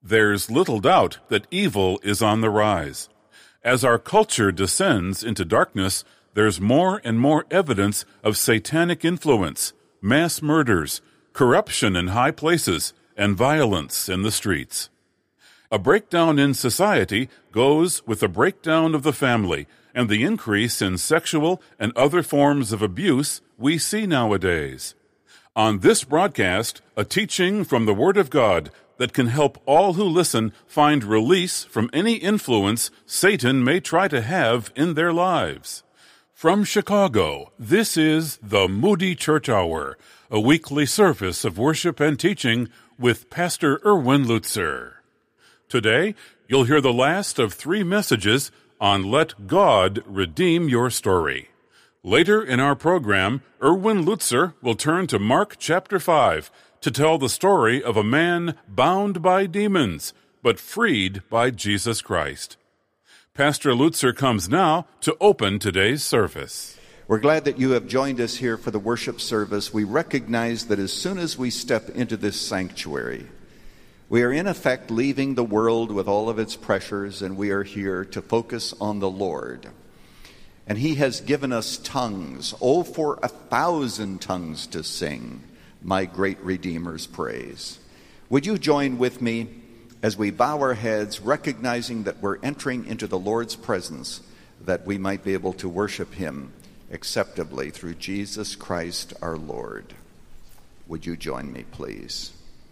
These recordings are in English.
There's little doubt that evil is on the rise. As our culture descends into darkness, there's more and more evidence of satanic influence, mass murders, corruption in high places, and violence in the streets. A breakdown in society goes with a breakdown of the family and the increase in sexual and other forms of abuse we see nowadays. On this broadcast, a teaching from the Word of God that can help all who listen find release from any influence Satan may try to have in their lives. From Chicago, this is the Moody Church Hour, a weekly service of worship and teaching with Pastor Erwin Lutzer. Today, you'll hear the last of 3 messages on Let God Redeem Your Story. Later in our program, Erwin Lutzer will turn to Mark chapter 5 to tell the story of a man bound by demons, but freed by Jesus Christ. Pastor Lutzer comes now to open today's service. We're glad that you have joined us here for the worship service. We recognize that as soon as we step into this sanctuary, we are in effect leaving the world with all of its pressures, and we are here to focus on the Lord. And He has given us tongues, for 1,000 tongues to sing my great Redeemer's praise. Would you join with me as we bow our heads, recognizing that we're entering into the Lord's presence, that we might be able to worship Him acceptably through Jesus Christ our Lord. Would you join me, please?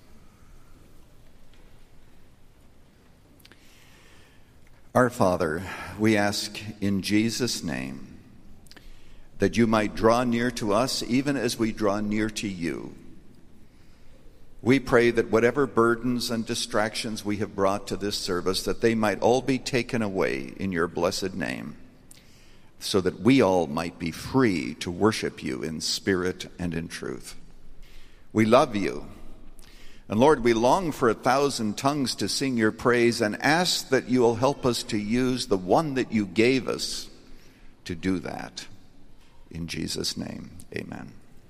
Our Father, we ask in Jesus' name that you might draw near to us even as we draw near to you. We pray that whatever burdens and distractions we have brought to this service, that they might all be taken away in your blessed name, so that we all might be free to worship you in spirit and in truth. We love you. And Lord, we long for 1,000 tongues to sing your praise, and ask that you will help us to use the one that you gave us to do that. In Jesus' name, amen.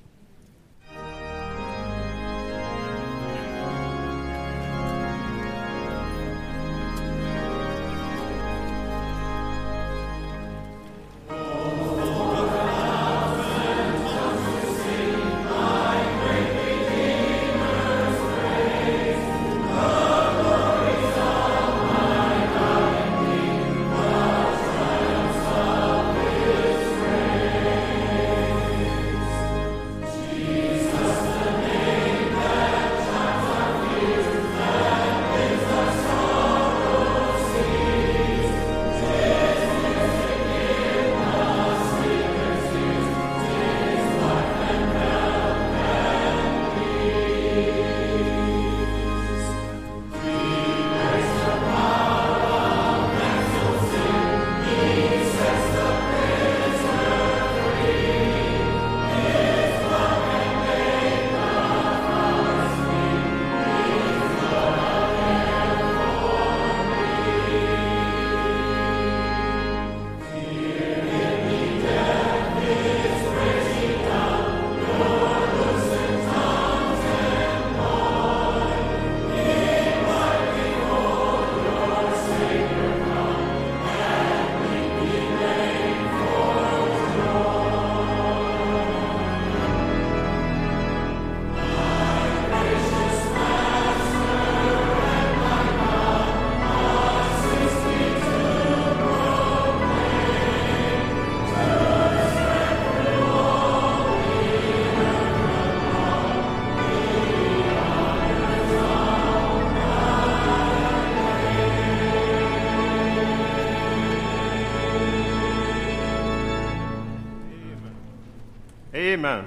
Amen.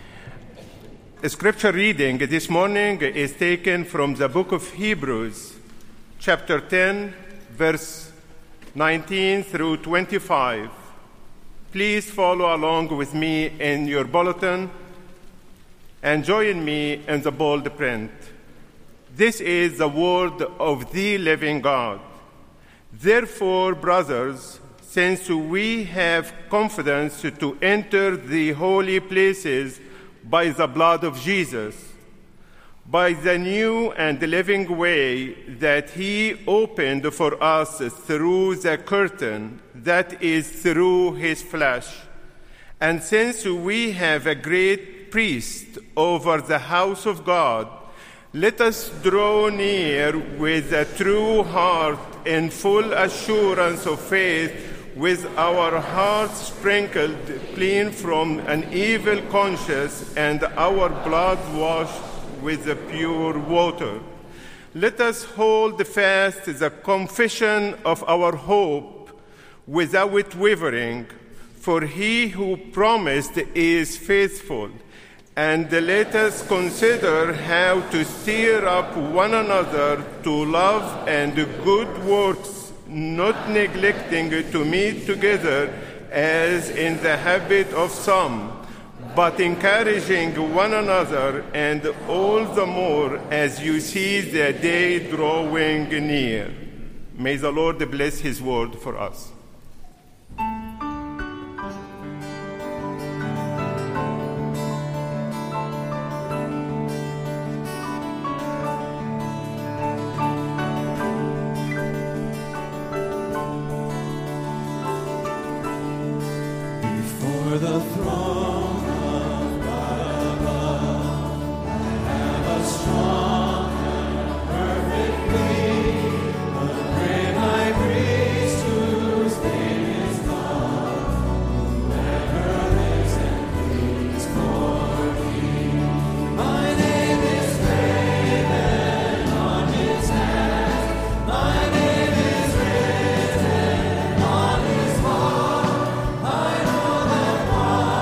The scripture reading this morning is taken from the book of Hebrews, chapter 10, verse 19 through 25. Please follow along with me in your bulletin and join me in the bold print. This is the word of the living God. Therefore, brothers, since we have confidence to enter the holy places by the blood of Jesus, by the new and living way that he opened for us through the curtain, that is, through his flesh. And since we have a great priest over the house of God, let us draw near with a true heart in full assurance of faith, with our hearts sprinkled clean from an evil conscience and our blood washed with the pure water. Let us hold fast the confession of our hope without wavering, for he who promised is faithful. And let us consider how to stir up one another to love and good works, not neglecting to meet together as in the habit of some, but encouraging one another, and all the more as you see the day drawing near. May the Lord bless his word for us. Before the throne of God above, I have a strong and perfect plea, a great high priest whose name is God, who never lives and pleads for me. My name is graven on his hand, my name is written on his heart. I know that one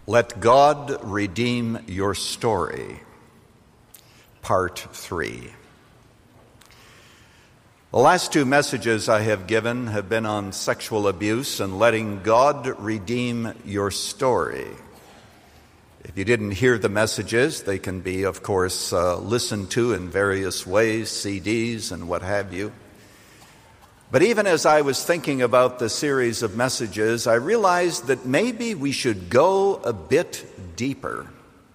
Let God redeem your story. Part 3. The last two messages I have given have been on sexual abuse and letting God redeem your story. If you didn't hear the messages, they can be, of course, listened to in various ways, CDs and what have you. But even as I was thinking about the series of messages, I realized that maybe we should go a bit deeper.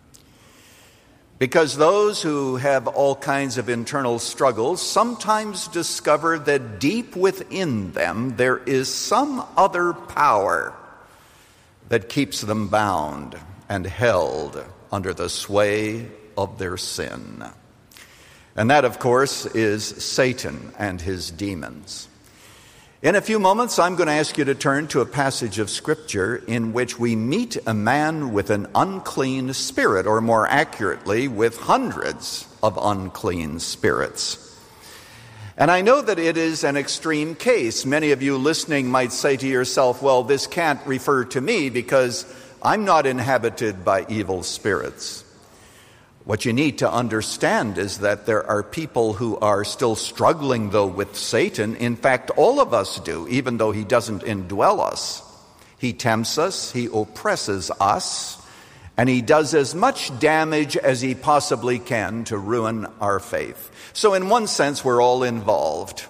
Because those who have all kinds of internal struggles sometimes discover that deep within them there is some other power that keeps them bound and held under the sway of their sin. And that, of course, is Satan and his demons. In a few moments, I'm going to ask you to turn to a passage of Scripture in which we meet a man with an unclean spirit, or more accurately, with hundreds of unclean spirits. And I know that it is an extreme case. Many of you listening might say to yourself, well, this can't refer to me because I'm not inhabited by evil spirits. What you need to understand is that there are people who are still struggling, though, with Satan. In fact, all of us do, even though he doesn't indwell us. He tempts us, he oppresses us, and he does as much damage as he possibly can to ruin our faith. So in one sense, we're all involved.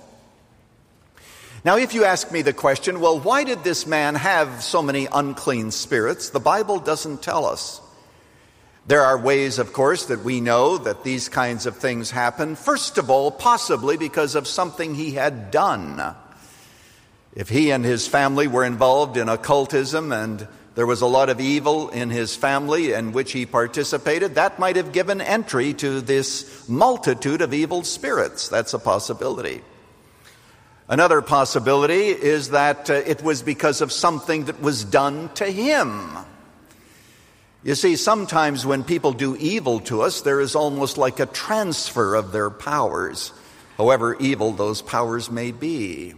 Now, if you ask me the question, well, why did this man have so many unclean spirits? The Bible doesn't tell us. There are ways, of course, that we know that these kinds of things happen. First of all, possibly because of something he had done. If he and his family were involved in occultism and there was a lot of evil in his family in which he participated, that might have given entry to this multitude of evil spirits. That's a possibility. Another possibility is that it was because of something that was done to him. You see, sometimes when people do evil to us, there is almost like a transfer of their powers, however evil those powers may be.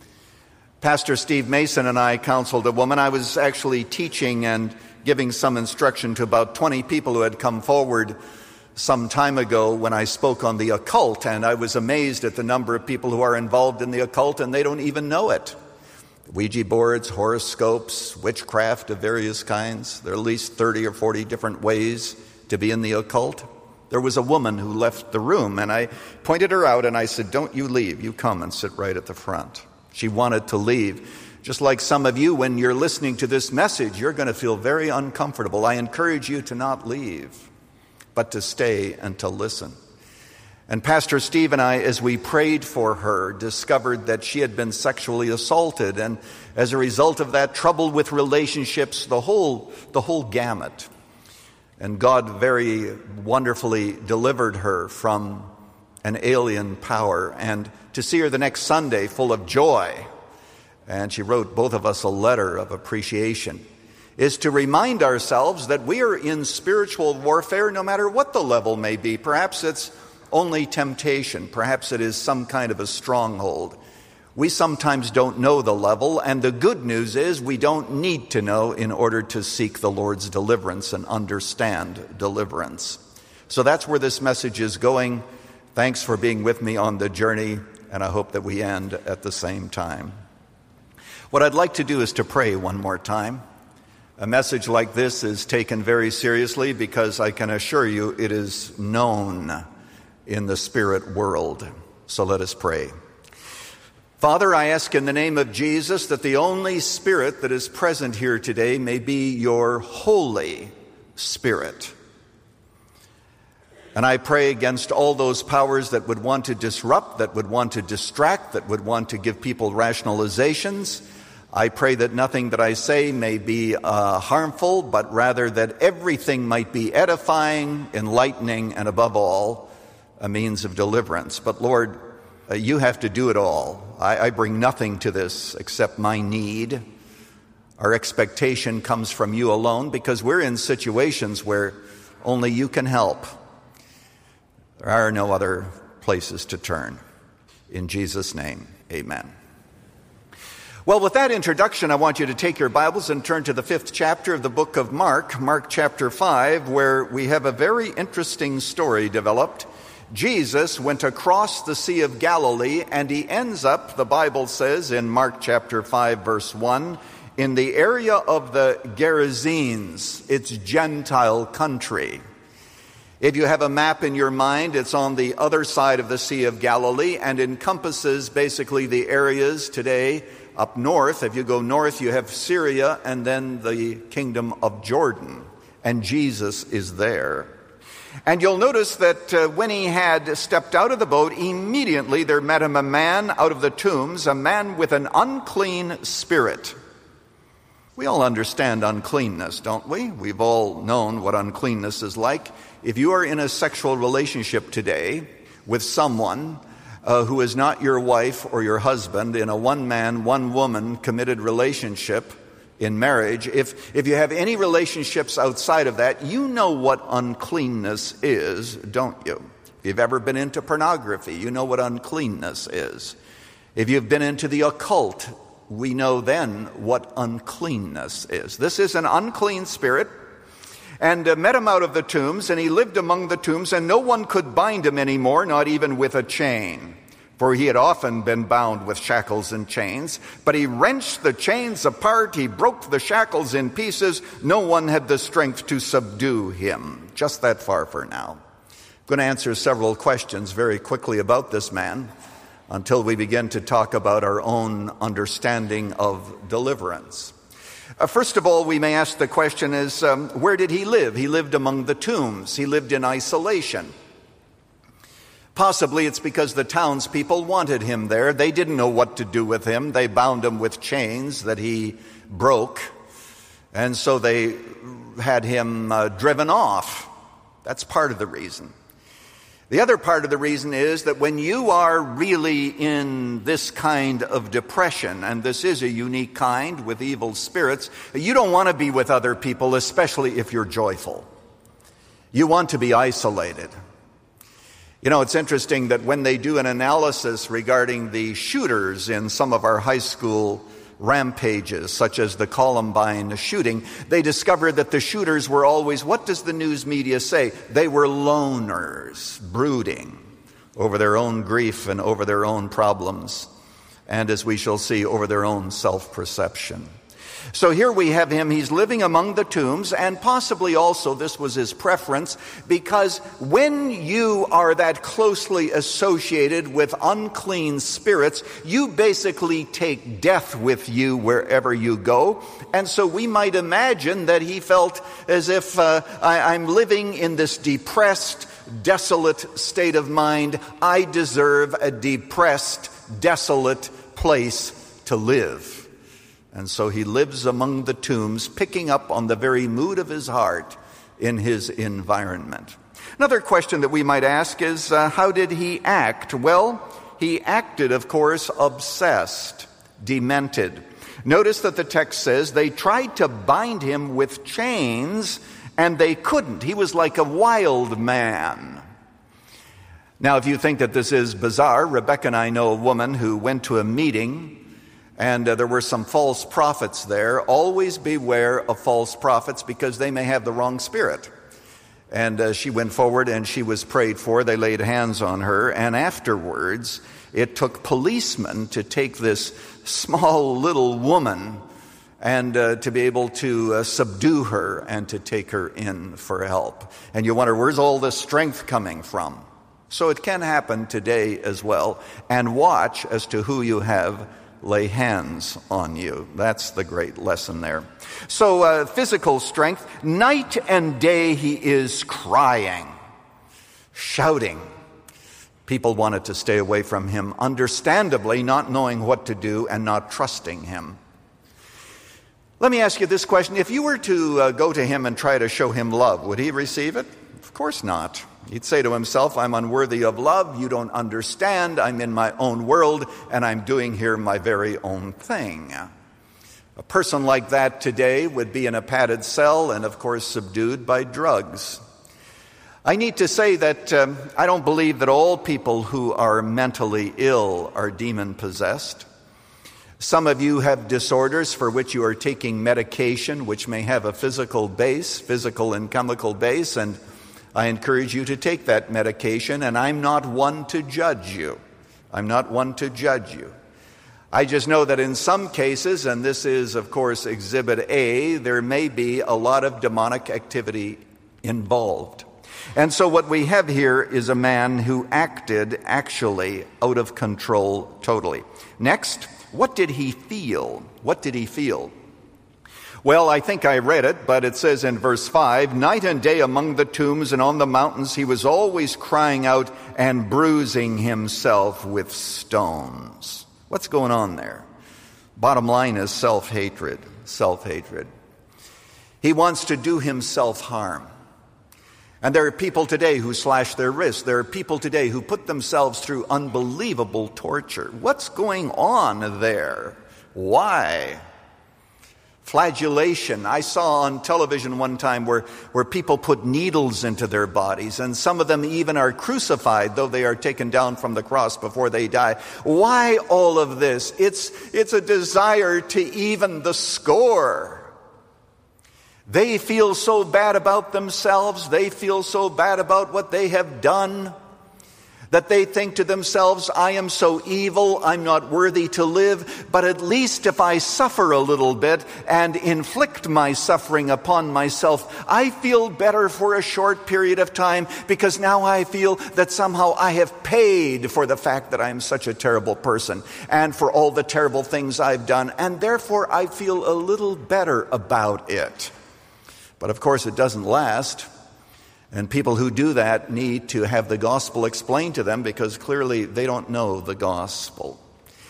Pastor Steve Mason and I counseled a woman. I was actually teaching and giving some instruction to about 20 people who had come forward some time ago when I spoke on the occult, and I was amazed at the number of people who are involved in the occult and they don't even know it. Ouija boards, horoscopes, witchcraft of various kinds. There are at least 30 or 40 different ways to be in the occult. There was a woman who left the room, and I pointed her out and I said, don't you leave. You come and sit right at the front. She wanted to leave. Just like some of you, when you're listening to this message, you're going to feel very uncomfortable. I encourage you to not leave, but to stay and to listen. And Pastor Steve and I, as we prayed for her, discovered that she had been sexually assaulted, and as a result of that, trouble with relationships, the whole gamut. And God very wonderfully delivered her from an alien power. And to see her the next Sunday full of joy, and she wrote both of us a letter of appreciation, is to remind ourselves that we are in spiritual warfare no matter what the level may be. Perhaps it's only temptation. Perhaps it is some kind of a stronghold. We sometimes don't know the level, and the good news is we don't need to know in order to seek the Lord's deliverance and understand deliverance. So that's where this message is going. Thanks for being with me on the journey, and I hope that we end at the same time. What I'd like to do is to pray one more time. A message like this is taken very seriously because I can assure you it is known in the spirit world. So let us pray. Father, I ask in the name of Jesus that the only spirit that is present here today may be your Holy Spirit. And I pray against all those powers that would want to disrupt, that would want to distract, that would want to give people rationalizations. I pray that nothing that I say may be harmful, but rather that everything might be edifying, enlightening, and above all, a means of deliverance. But Lord, you have to do it all. I bring nothing to this except my need. Our expectation comes from you alone because we're in situations where only you can help. There are no other places to turn. In Jesus' name, amen. Well, with that introduction, I want you to take your Bibles and turn to the 5th chapter of the book of Mark, Mark chapter 5, where we have a very interesting story developed. Jesus went across the Sea of Galilee, and he ends up, the Bible says in Mark chapter 5, verse 1, in the area of the Gerasenes. It's Gentile country. If you have a map in your mind, it's on the other side of the Sea of Galilee and encompasses basically the areas today up north. If you go north, you have Syria and then the kingdom of Jordan, and Jesus is there. And you'll notice that when he had stepped out of the boat, immediately there met him a man out of the tombs, a man with an unclean spirit. We all understand uncleanness, don't we? We've all known what uncleanness is like. If you are in a sexual relationship today with someone who is not your wife or your husband, in a one-man, one-woman committed relationship in marriage, if you have any relationships outside of that, you know what uncleanness is, don't you? If you've ever been into pornography, you know what uncleanness is. If you've been into the occult, we know then what uncleanness is. This is an unclean spirit, and met him out of the tombs, and he lived among the tombs, and no one could bind him anymore, not even with a chain. For he had often been bound with shackles and chains, but he wrenched the chains apart, he broke the shackles in pieces. No one had the strength to subdue him. Just that far for now. I'm going to answer several questions very quickly about this man until we begin to talk about our own understanding of deliverance. First of all, we may ask the question is, where did he live? He lived among the tombs. He lived in isolation. Possibly it's because the townspeople wanted him there. They didn't know what to do with him. They bound him with chains that he broke, and so they had him driven off. That's part of the reason. The other part of the reason is that when you are really in this kind of depression, and this is a unique kind with evil spirits, you don't want to be with other people, especially if you're joyful. You want to be isolated. You know, it's interesting that when they do an analysis regarding the shooters in some of our high school rampages, such as the Columbine shooting, they discovered that the shooters were always, what does the news media say? They were loners, brooding over their own grief and over their own problems, and as we shall see, over their own self-perception. So here we have him, he's living among the tombs, and possibly also this was his preference, because when you are that closely associated with unclean spirits, you basically take death with you wherever you go. And so we might imagine that he felt as if I'm living in this depressed, desolate state of mind. I deserve a depressed, desolate place to live. And so he lives among the tombs, picking up on the very mood of his heart in his environment. Another question that we might ask is, how did he act? Well, he acted, of course, obsessed, demented. Notice that the text says they tried to bind him with chains, and they couldn't. He was like a wild man. Now, if you think that this is bizarre, Rebecca and I know a woman who went to a meeting, and there were some false prophets there. Always beware of false prophets because they may have the wrong spirit. And she went forward and she was prayed for. They laid hands on her. And afterwards, it took policemen to take this small little woman and to be able to subdue her and to take her in for help. And you wonder, where's all this strength coming from? So it can happen today as well. And watch as to who you have lay hands on you. That's the great lesson there. So physical strength, night and day he is crying, shouting. People wanted to stay away from him, understandably not knowing what to do and not trusting him. Let me ask you this question. If you were to go to him and try to show him love, would he receive it? Of course not. He'd say to himself, I'm unworthy of love, you don't understand, I'm in my own world, and I'm doing here my very own thing. A person like that today would be in a padded cell and, of course, subdued by drugs. I need to say that I don't believe that all people who are mentally ill are demon-possessed. Some of you have disorders for which you are taking medication, which may have a physical and chemical base, and I encourage you to take that medication, and I'm not one to judge you. I just know that in some cases, and this is, of course, Exhibit A, there may be a lot of demonic activity involved. And so what we have here is a man who acted actually out of control totally. Next, what did he feel? Well, I think I read it, but it says in verse 5, night and day among the tombs and on the mountains, he was always crying out and bruising himself with stones. What's going on there? Bottom line is self-hatred. He wants to do himself harm. And there are people today who slash their wrists. There are people today who put themselves through unbelievable torture. What's going on there? Why? Flagellation. I saw on television one time where people put needles into their bodies, and some of them even are crucified, though they are taken down from the cross before they die. Why all of this? It's a desire to even the score. They feel so bad about themselves, they feel so bad about what they have done, that they think to themselves, I am so evil, I'm not worthy to live, but at least if I suffer a little bit and inflict my suffering upon myself, I feel better for a short period of time, because now I feel that somehow I have paid for the fact that I'm such a terrible person and for all the terrible things I've done, and therefore I feel a little better about it. But of course it doesn't last. And people who do that need to have the gospel explained to them, because clearly they don't know the gospel.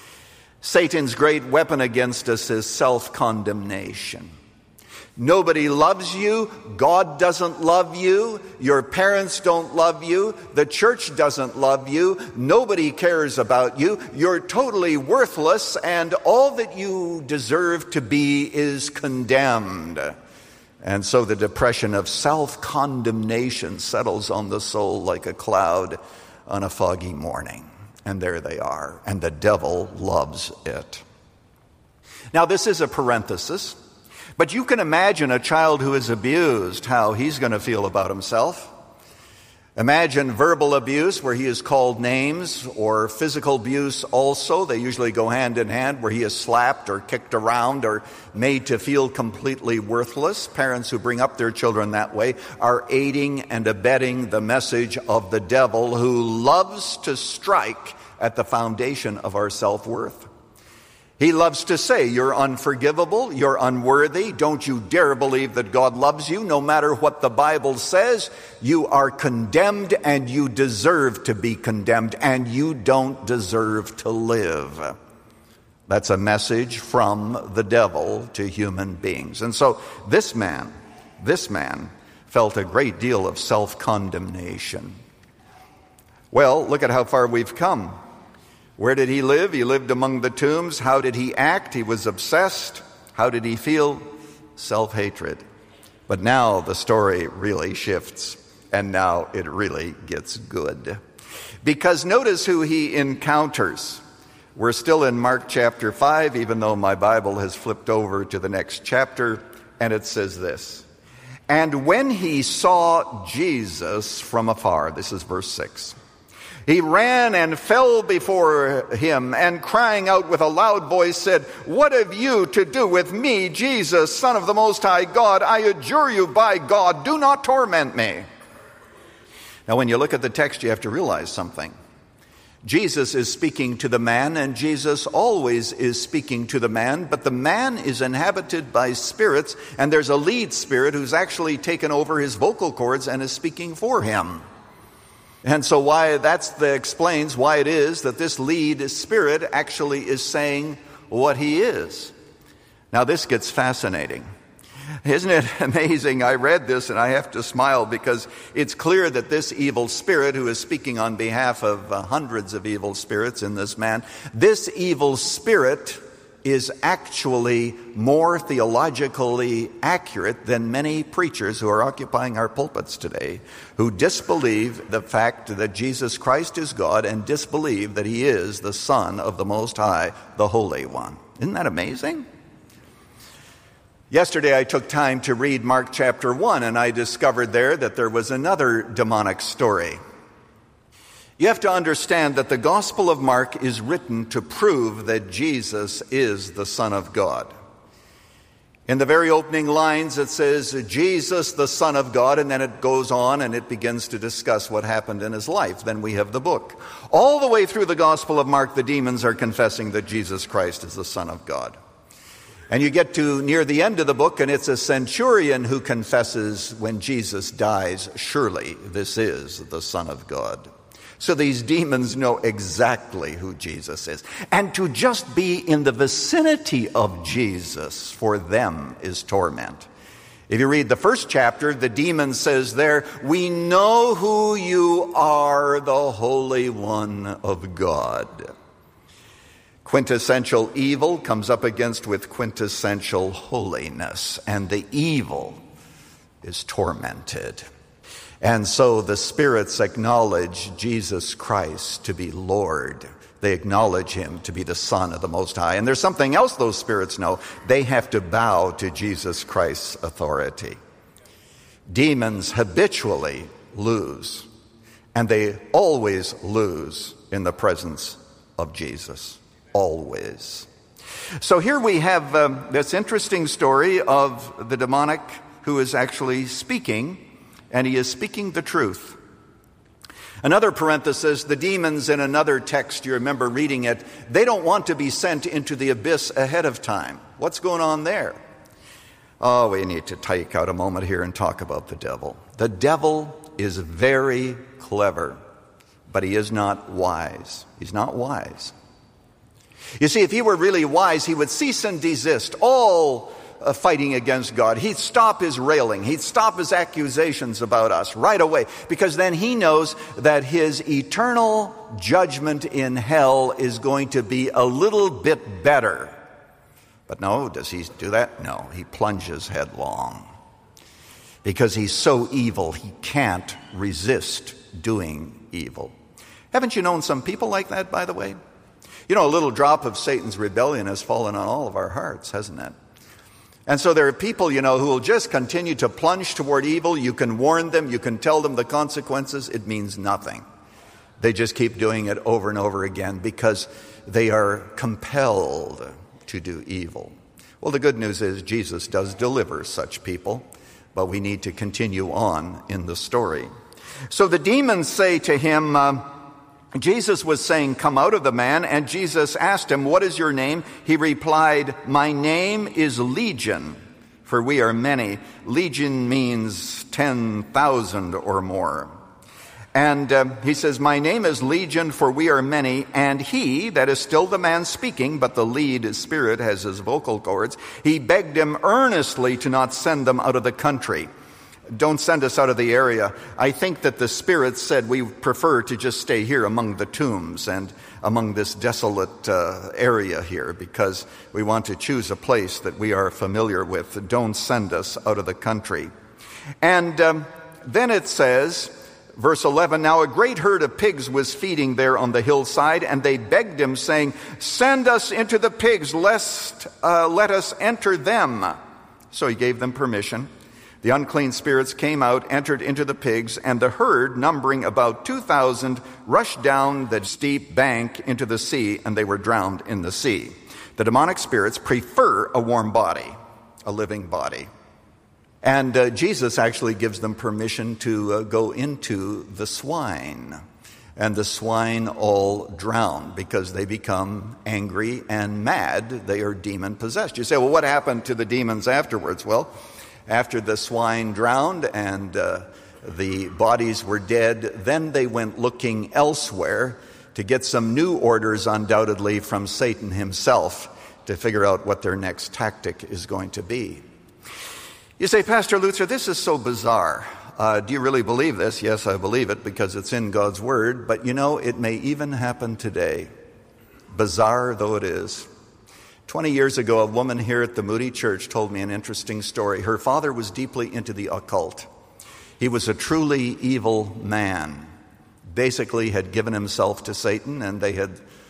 Satan's great weapon against us is self-condemnation. Nobody loves you. God doesn't love you. Your parents don't love you. The church doesn't love you. Nobody cares about you. You're totally worthless, and all that you deserve to be is condemned. And so the depression of self-condemnation settles on the soul like a cloud on a foggy morning. And there they are. And the devil loves it. Now, this is a parenthesis, but you can imagine a child who is abused, how he's going to feel about himself. Imagine verbal abuse where he is called names, or physical abuse also. They usually go hand in hand, where he is slapped or kicked around or made to feel completely worthless. Parents who bring up their children that way are aiding and abetting the message of the devil, who loves to strike at the foundation of our self-worth. He loves to say, you're unforgivable, you're unworthy, don't you dare believe that God loves you. No matter what the Bible says, you are condemned and you deserve to be condemned, and you don't deserve to live. That's a message from the devil to human beings. And so this man felt a great deal of self-condemnation. Well, look at how far we've come. Where did he live? He lived among the tombs. How did he act? He was obsessed. How did he feel? Self-hatred. But now the story really shifts, and now it really gets good. Because notice who he encounters. We're still in Mark chapter 5, even though my Bible has flipped over to the next chapter, and it says this. And when he saw Jesus from afar, this is verse 6, he ran and fell before him, and crying out with a loud voice said, what have you to do with me, Jesus, Son of the Most High God? I adjure you by God, do not torment me. Now, when you look at the text, you have to realize something. Jesus is speaking to the man, and Jesus always is speaking to the man, but the man is inhabited by spirits, and there's a lead spirit who's actually taken over his vocal cords and is speaking for him. And so explains why it is that this lead spirit actually is saying what he is. Now this gets fascinating. Isn't it amazing? I read this and I have to smile, because it's clear that this evil spirit, who is speaking on behalf of hundreds of evil spirits in this man, this evil spirit is actually more theologically accurate than many preachers who are occupying our pulpits today, who disbelieve the fact that Jesus Christ is God and disbelieve that he is the Son of the Most High, the Holy One. Isn't that amazing? Yesterday I took time to read Mark chapter 1, and I discovered that there was another demonic story. You have to understand that the Gospel of Mark is written to prove that Jesus is the Son of God. In the very opening lines it says, Jesus, the Son of God, and then it goes on and it begins to discuss what happened in his life. Then we have the book. All the way through the Gospel of Mark, the demons are confessing that Jesus Christ is the Son of God. And you get to near the end of the book, and it's a centurion who confesses when Jesus dies, surely this is the Son of God. So these demons know exactly who Jesus is. And to just be in the vicinity of Jesus for them is torment. If you read the first chapter, the demon says there, we know who you are, the Holy One of God. Quintessential evil comes up against with quintessential holiness, and the evil is tormented. And so the spirits acknowledge Jesus Christ to be Lord. They acknowledge him to be the Son of the Most High. And there's something else those spirits know. They have to bow to Jesus Christ's authority. Demons habitually lose, and they always lose in the presence of Jesus. Always. So here we have this interesting story of the demonic who is actually speaking, and he is speaking the truth. Another parenthesis, the demons in another text, you remember reading it, they don't want to be sent into the abyss ahead of time. What's going on there? Oh, we need to take out a moment here and talk about the devil. The devil is very clever, but he is not wise. He's not wise. You see, if he were really wise, he would cease and desist all fighting against God. He'd stop his railing. He'd stop his accusations about us right away, because then he knows that his eternal judgment in hell is going to be a little bit better. But no, does he do that? No, he plunges headlong. Because he's so evil, he can't resist doing evil. Haven't you known some people like that, by the way? You know, a little drop of Satan's rebellion has fallen on all of our hearts, hasn't it? And so there are people, who will just continue to plunge toward evil. You can warn them. You can tell them the consequences. It means nothing. They just keep doing it over and over again because they are compelled to do evil. Well, the good news is Jesus does deliver such people, but we need to continue on in the story. So the demons say to him, Jesus was saying, come out of the man, and Jesus asked him, what is your name? He replied, my name is Legion, for we are many. Legion means 10,000 or more. And he says, my name is Legion, for we are many. And he, that is still the man speaking, but the lead spirit has his vocal cords, he begged him earnestly to not send them out of the country. Don't send us out of the area. I think that the spirits said we prefer to just stay here among the tombs and among this desolate area here, because we want to choose a place that we are familiar with. Don't send us out of the country. And then it says, verse 11, now a great herd of pigs was feeding there on the hillside, and they begged him, saying, send us into the pigs, lest let us enter them. So he gave them permission. The unclean spirits came out, entered into the pigs, and the herd, numbering about 2,000, rushed down the steep bank into the sea, and they were drowned in the sea. The demonic spirits prefer a warm body, a living body. And Jesus actually gives them permission to go into the swine. And the swine all drown because they become angry and mad. They are demon-possessed. You say, well, what happened to the demons afterwards? Well, after the swine drowned and the bodies were dead, then they went looking elsewhere to get some new orders, undoubtedly, from Satan himself to figure out what their next tactic is going to be. You say, Pastor Lutzer, this is so bizarre. Do you really believe this? Yes, I believe it because it's in God's Word. But it may even happen today, bizarre though it is. 20 years ago, a woman here at the Moody Church told me an interesting story. Her father was deeply into the occult. He was a truly evil man. Basically had given himself to Satan, and they had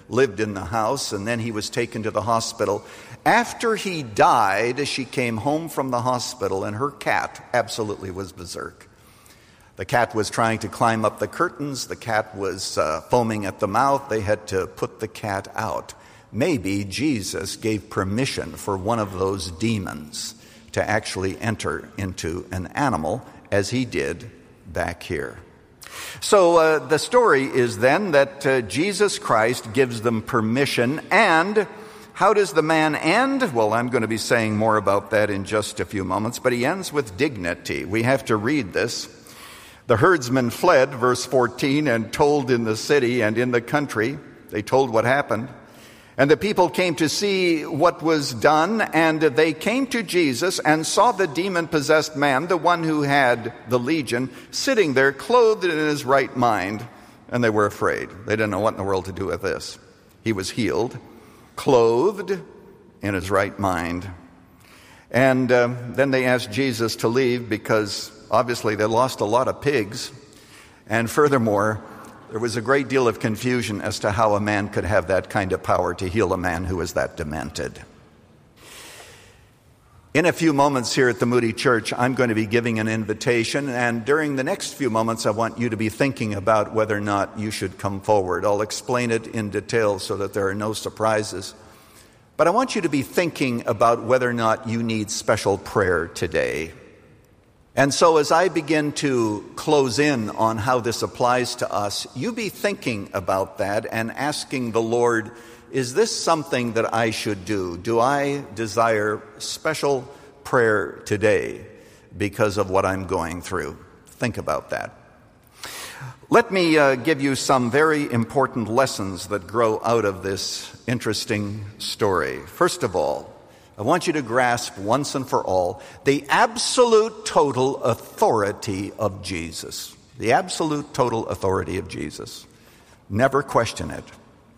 lived in the house, and then he was taken to the hospital. After he died, she came home from the hospital, and her cat absolutely was berserk. The cat was trying to climb up the curtains. The cat was foaming at the mouth. They had to put the cat out. Maybe Jesus gave permission for one of those demons to actually enter into an animal, as he did back here. So the story is then that Jesus Christ gives them permission. And how does the man end? Well, I'm going to be saying more about that in just a few moments, but he ends with dignity. We have to read this. The herdsmen fled, verse 14, and told in the city and in the country. They told what happened. And the people came to see what was done, and they came to Jesus and saw the demon-possessed man, the one who had the legion, sitting there clothed in his right mind. And they were afraid. They didn't know what in the world to do with this. He was healed, clothed in his right mind. And then they asked Jesus to leave because obviously they lost a lot of pigs. And furthermore, there was a great deal of confusion as to how a man could have that kind of power to heal a man who was that demented. In a few moments here at the Moody Church, I'm going to be giving an invitation, and during the next few moments, I want you to be thinking about whether or not you should come forward. I'll explain it in detail so that there are no surprises. But I want you to be thinking about whether or not you need special prayer today. And so as I begin to close in on how this applies to us, you be thinking about that and asking the Lord, is this something that I should do? Do I desire special prayer today because of what I'm going through? Think about that. Let me give you some very important lessons that grow out of this interesting story. First of all, I want you to grasp once and for all the absolute total authority of Jesus. The absolute total authority of Jesus. Never question it.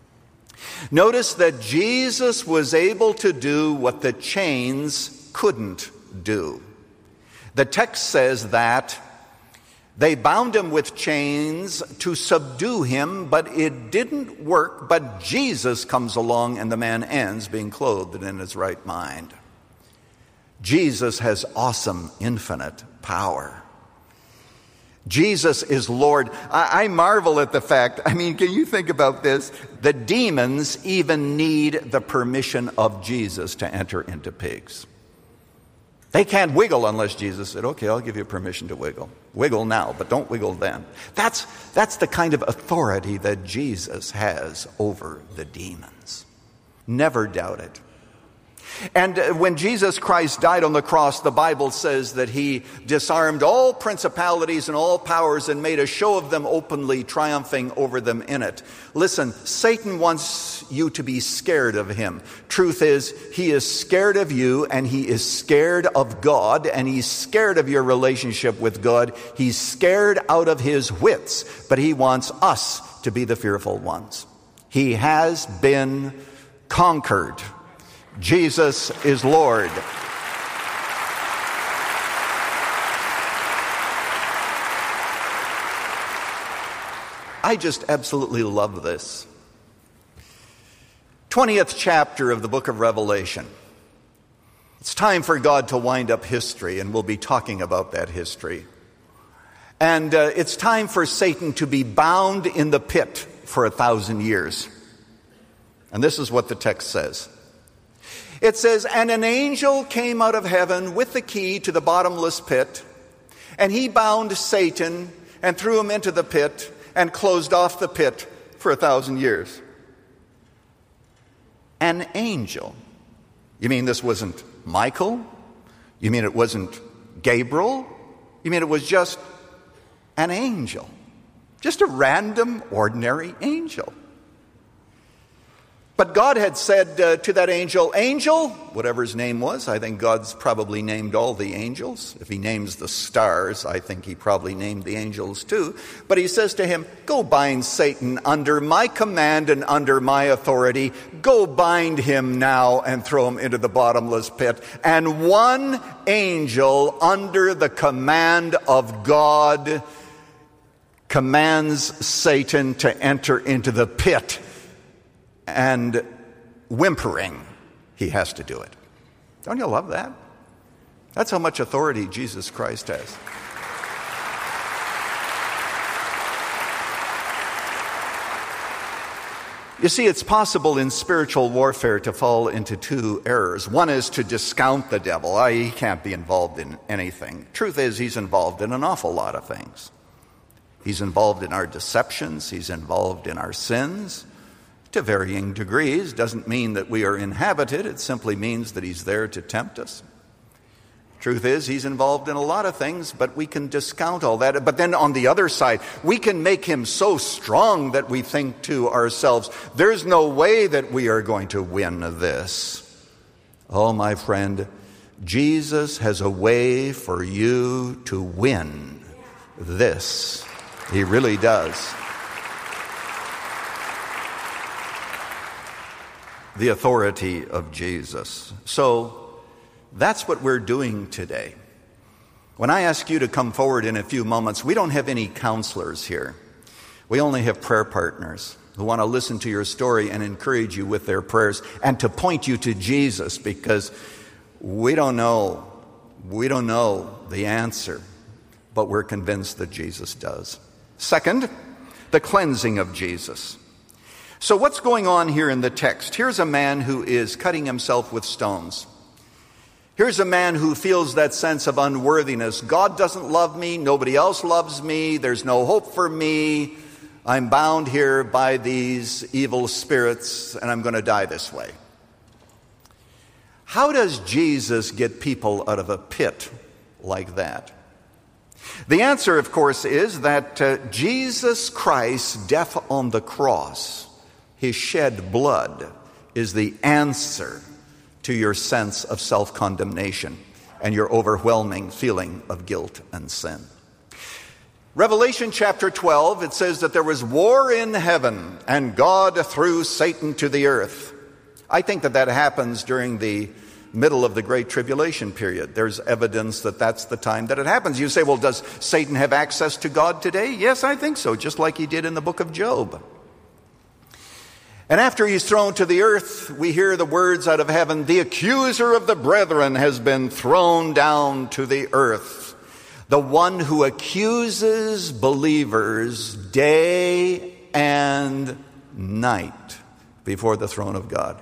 Notice that Jesus was able to do what the chains couldn't do. The text says that they bound him with chains to subdue him, but it didn't work. But Jesus comes along and the man ends being clothed and in his right mind. Jesus has awesome, infinite power. Jesus is Lord. I marvel at the fact, can you think about this? The demons even need the permission of Jesus to enter into pigs. They can't wiggle unless Jesus said, okay, I'll give you permission to wiggle. Wiggle now, but don't wiggle then. That's the kind of authority that Jesus has over the demons. Never doubt it. And when Jesus Christ died on the cross, the Bible says that he disarmed all principalities and all powers and made a show of them openly, triumphing over them in it. Listen, Satan wants you to be scared of him. Truth is, he is scared of you, and he is scared of God, and he's scared of your relationship with God. He's scared out of his wits, but he wants us to be the fearful ones. He has been conquered. Jesus is Lord. I just absolutely love this. 20th chapter of the book of Revelation. It's time for God to wind up history, and we'll be talking about that history. And it's time for Satan to be bound in the pit for 1,000 years. And this is what the text says. It says, and an angel came out of heaven with the key to the bottomless pit, and he bound Satan and threw him into the pit and closed off the pit for 1,000 years. An angel. You mean this wasn't Michael? You mean it wasn't Gabriel? You mean it was just an angel? Just a random, ordinary angel. But God had said to that angel, angel, whatever his name was, I think God's probably named all the angels. If he names the stars, I think he probably named the angels too. But he says to him, go bind Satan under my command and under my authority. Go bind him now and throw him into the bottomless pit. And one angel under the command of God commands Satan to enter into the pit. and whimpering, he has to do it. Don't you love that? That's how much authority Jesus Christ has. You see, it's possible in spiritual warfare to fall into two errors. One is to discount the devil. He can't be involved in anything. Truth is, he's involved in an awful lot of things. He's involved in our deceptions. He's involved in our sins to varying degrees. Doesn't mean that we are inhabited. It simply means that he's there to tempt us. Truth is, he's involved in a lot of things, but we can discount all that. But then on the other side, we can make him so strong that we think to ourselves, there's no way that we are going to win this. Oh, my friend, Jesus has a way for you to win this. He really does. The authority of Jesus. So, that's what we're doing today. When I ask you to come forward in a few moments, we don't have any counselors here. We only have prayer partners who want to listen to your story and encourage you with their prayers and to point you to Jesus, because we don't know the answer, but we're convinced that Jesus does. Second, the cleansing of Jesus. So what's going on here in the text? Here's a man who is cutting himself with stones. Here's a man who feels that sense of unworthiness. God doesn't love me. Nobody else loves me. There's no hope for me. I'm bound here by these evil spirits, and I'm going to die this way. How does Jesus get people out of a pit like that? The answer, of course, is that Jesus Christ's death on the cross, his shed blood, is the answer to your sense of self-condemnation and your overwhelming feeling of guilt and sin. Revelation chapter 12, it says that there was war in heaven and God threw Satan to the earth. I think that happens during the middle of the Great Tribulation period. There's evidence that that's the time that it happens. You say, well, does Satan have access to God today? Yes, I think so, just like he did in the book of Job. And after he's thrown to the earth, we hear the words out of heaven, the accuser of the brethren has been thrown down to the earth. The one who accuses believers day and night before the throne of God.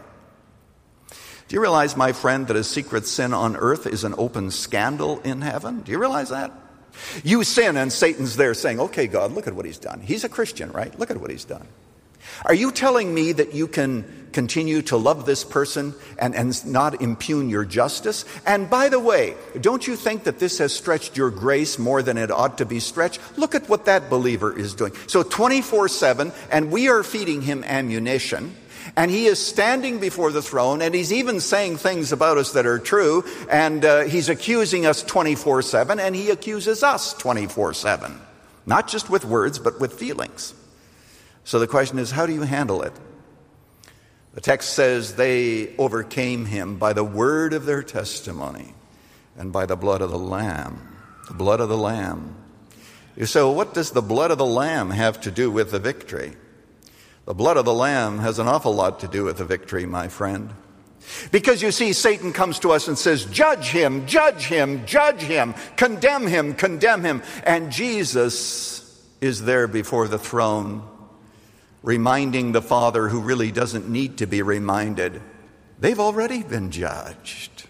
Do you realize, my friend, that a secret sin on earth is an open scandal in heaven? Do you realize that? You sin and Satan's there saying, okay, God, look at what he's done. He's a Christian, right? Look at what he's done. Are you telling me that you can continue to love this person and not impugn your justice? And by the way, don't you think that this has stretched your grace more than it ought to be stretched? Look at what that believer is doing. So 24/7, and we are feeding him ammunition, and he is standing before the throne, and he's even saying things about us that are true, and he's accusing us 24/7, and he accuses us 24/7. Not just with words, but with feelings. So the question is, how do you handle it? The text says they overcame him by the word of their testimony and by the blood of the Lamb. The blood of the Lamb. You say, well, what does the blood of the Lamb have to do with the victory? The blood of the Lamb has an awful lot to do with the victory, my friend. Because you see, Satan comes to us and says, judge him, judge him, judge him, condemn him, condemn him. And Jesus is there before the throne, reminding the Father, who really doesn't need to be reminded, they've already been judged.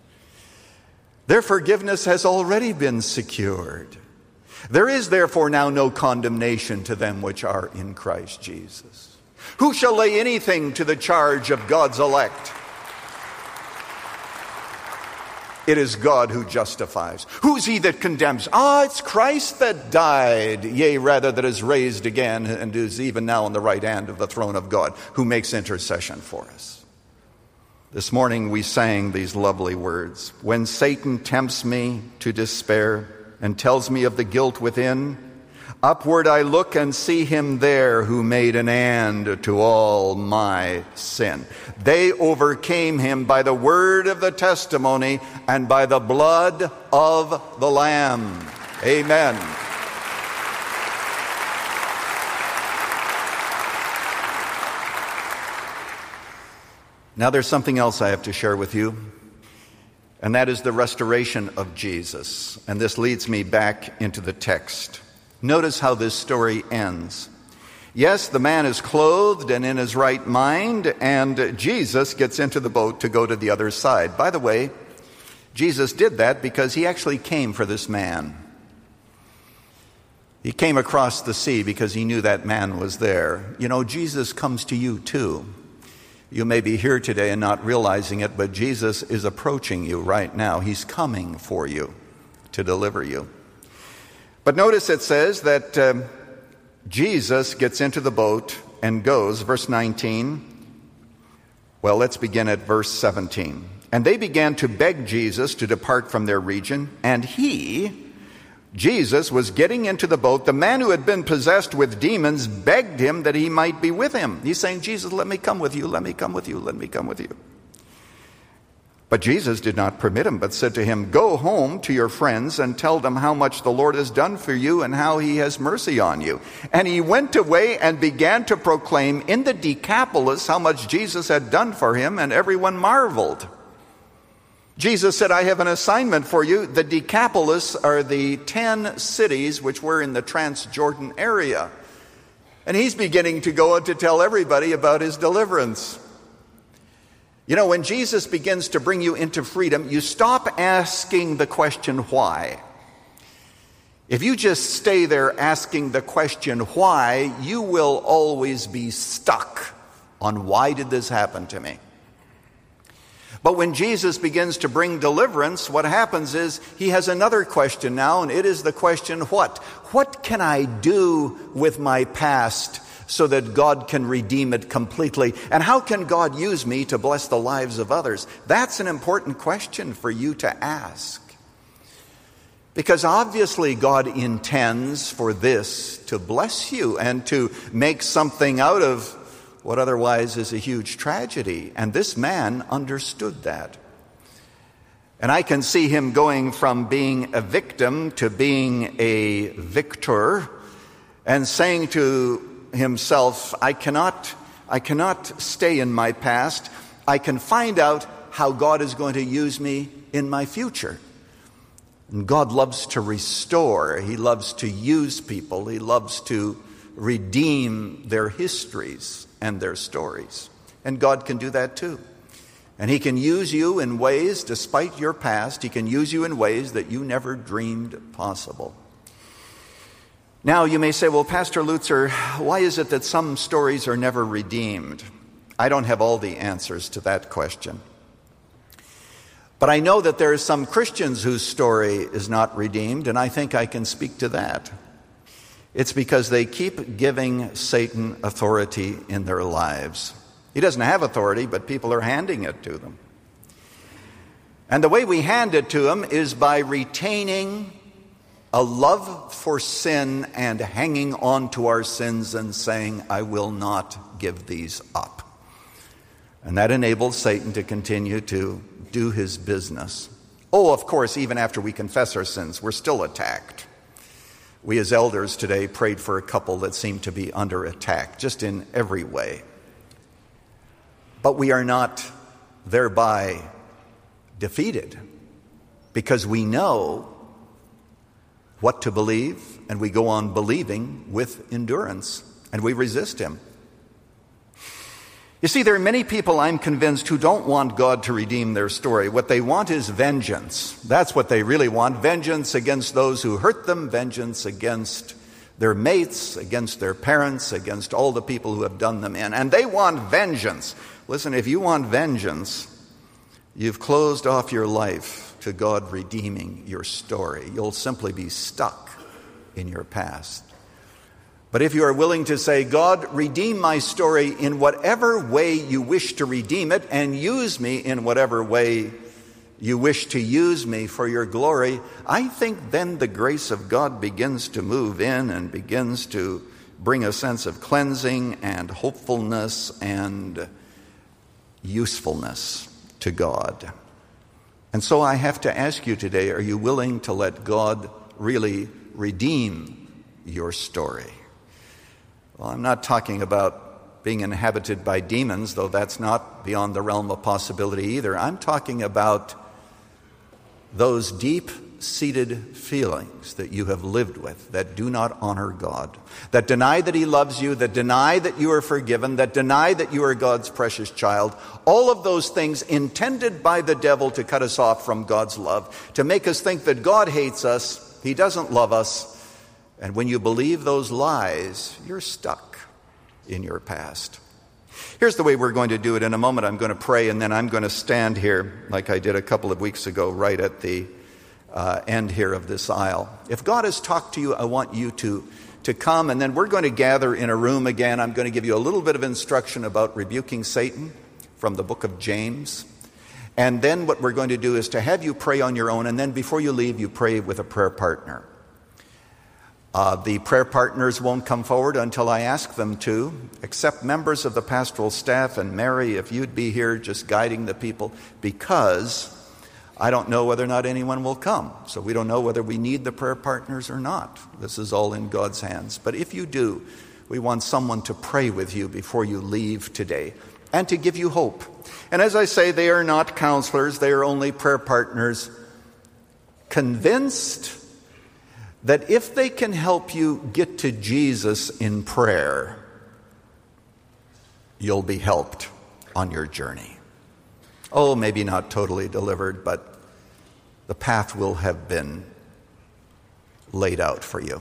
Their forgiveness has already been secured. There is therefore now no condemnation to them which are in Christ Jesus. Who shall lay anything to the charge of God's elect? It is God who justifies. Who's he that condemns? It's Christ that died, yea, rather that is raised again and is even now on the right hand of the throne of God, who makes intercession for us. This morning we sang these lovely words. When Satan tempts me to despair and tells me of the guilt within, upward I look and see him there who made an end to all my sin. They overcame him by the word of the testimony and by the blood of the Lamb. Amen. Now there's something else I have to share with you, and that is the restoration of Jesus. And this leads me back into the text. Notice how this story ends. Yes, the man is clothed and in his right mind, and Jesus gets into the boat to go to the other side. By the way, Jesus did that because he actually came for this man. He came across the sea because he knew that man was there. You know, Jesus comes to you too. You may be here today and not realizing it, but Jesus is approaching you right now. He's coming for you to deliver you. But notice it says that Jesus gets into the boat and goes, verse 19. Well, let's begin at verse 17. And they began to beg Jesus to depart from their region, and Jesus was getting into the boat. The man who had been possessed with demons begged him that he might be with him. He's saying, Jesus, let me come with you, let me come with you, let me come with you. But Jesus did not permit him, but said to him, go home to your friends and tell them how much the Lord has done for you and how he has mercy on you. And he went away and began to proclaim in the Decapolis how much Jesus had done for him, and everyone marveled. Jesus said, I have an assignment for you. The Decapolis are the 10 cities which were in the Transjordan area. And he's beginning to go and to tell everybody about his deliverance. You know, when Jesus begins to bring you into freedom, you stop asking the question, why? If you just stay there asking the question, why, you will always be stuck on why did this happen to me? But when Jesus begins to bring deliverance, what happens is he has another question now, and it is the question, what? What can I do with my past so that God can redeem it completely? And how can God use me to bless the lives of others? That's an important question for you to ask. Because obviously God intends for this to bless you and to make something out of what otherwise is a huge tragedy. And this man understood that. And I can see him going from being a victim to being a victor and saying to himself, I cannot stay in my past. I can find out how God is going to use me in my future. And God loves to restore. He loves to use people. He loves to redeem their histories and their stories. And God can do that too. And he can use you in ways, despite your past, he can use you in ways that you never dreamed possible. Now you may say, well, Pastor Lutzer, why is it that some stories are never redeemed? I don't have all the answers to that question. But I know that there are some Christians whose story is not redeemed, and I think I can speak to that. It's because they keep giving Satan authority in their lives. He doesn't have authority, but people are handing it to them. And the way we hand it to him is by retaining a love for sin and hanging on to our sins and saying, I will not give these up. And that enables Satan to continue to do his business. Oh, of course, even after we confess our sins, we're still attacked. We as elders today prayed for a couple that seemed to be under attack, just in every way. But we are not thereby defeated, because we know what to believe, and we go on believing with endurance, and we resist him. You see, there are many people, I'm convinced, who don't want God to redeem their story. What they want is vengeance. That's what they really want. Vengeance against those who hurt them, vengeance against their mates, against their parents, against all the people who have done them in. And they want vengeance. Listen, if you want vengeance, you've closed off your life to God redeeming your story. You'll simply be stuck in your past. But if you are willing to say, God, redeem my story in whatever way you wish to redeem it, and use me in whatever way you wish to use me for your glory, I think then the grace of God begins to move in and begins to bring a sense of cleansing and hopefulness and usefulness to God. And so I have to ask you today, are you willing to let God really redeem your story? Well, I'm not talking about being inhabited by demons, though that's not beyond the realm of possibility either. I'm talking about those deep-seated feelings that you have lived with that do not honor God, that deny that He loves you, that deny that you are forgiven, that deny that you are God's precious child. All of those things intended by the devil to cut us off from God's love, to make us think that God hates us, He doesn't love us. And when you believe those lies, you're stuck in your past. Here's the way we're going to do it. In a moment, I'm going to pray, and then I'm going to stand here like I did a couple of weeks ago, right at the end here of this aisle. If God has talked to you, I want you to come, and then we're going to gather in a room again. I'm going to give you a little bit of instruction about rebuking Satan from the book of James. And then what we're going to do is to have you pray on your own, and then before you leave, you pray with a prayer partner. The prayer partners won't come forward until I ask them to, except members of the pastoral staff. And Mary, if you'd be here just guiding the people, because I don't know whether or not anyone will come. So we don't know whether we need the prayer partners or not. This is all in God's hands. But if you do, we want someone to pray with you before you leave today and to give you hope. And as I say, they are not counselors. They are only prayer partners, convinced that if they can help you get to Jesus in prayer, you'll be helped on your journey. Oh, maybe not totally delivered, but the path will have been laid out for you.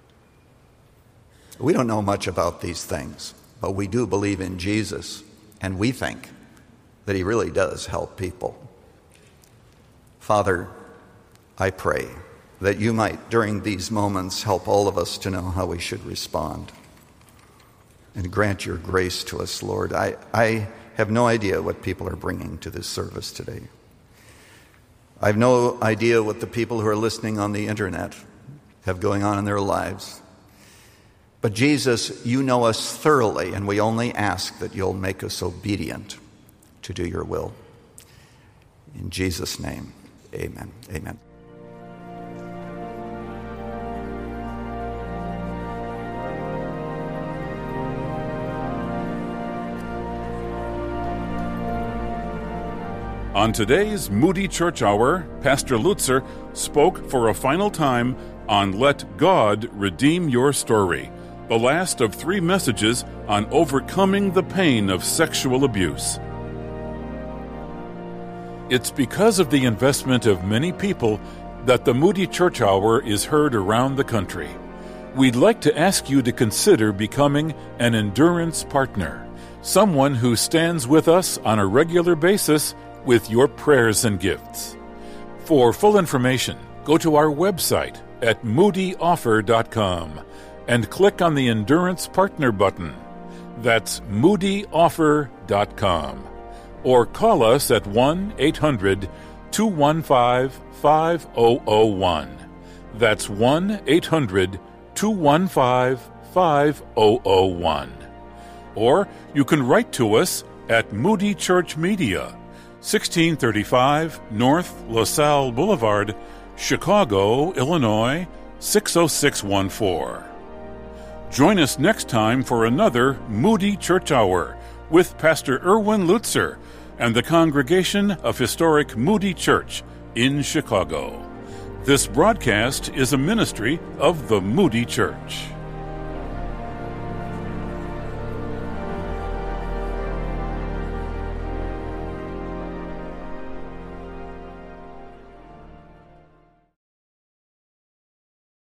We don't know much about these things, but we do believe in Jesus, and we think that He really does help people. Father, I pray that you might, during these moments, help all of us to know how we should respond. And grant your grace to us, Lord. I have no idea what people are bringing to this service today. I have no idea what the people who are listening on the internet have going on in their lives. But Jesus, you know us thoroughly, and we only ask that you'll make us obedient to do your will. In Jesus' name, amen. Amen. On today's Moody Church Hour, Pastor Lutzer spoke for a final time on Let God Redeem Your Story, the last of 3 messages on overcoming the pain of sexual abuse. It's because of the investment of many people that the Moody Church Hour is heard around the country. We'd like to ask you to consider becoming an endurance partner, someone who stands with us on a regular basis with your prayers and gifts. For full information, go to our website at moodyoffer.com and click on the Endurance Partner button. That's moodyoffer.com. Or call us at 1-800-215-5001. That's 1-800-215-5001. Or you can write to us at Moody Church Media, 1635 North LaSalle Boulevard, Chicago, Illinois, 60614. Join us next time for another Moody Church Hour with Pastor Erwin Lutzer and the congregation of historic Moody Church in Chicago. This broadcast is a ministry of the Moody Church.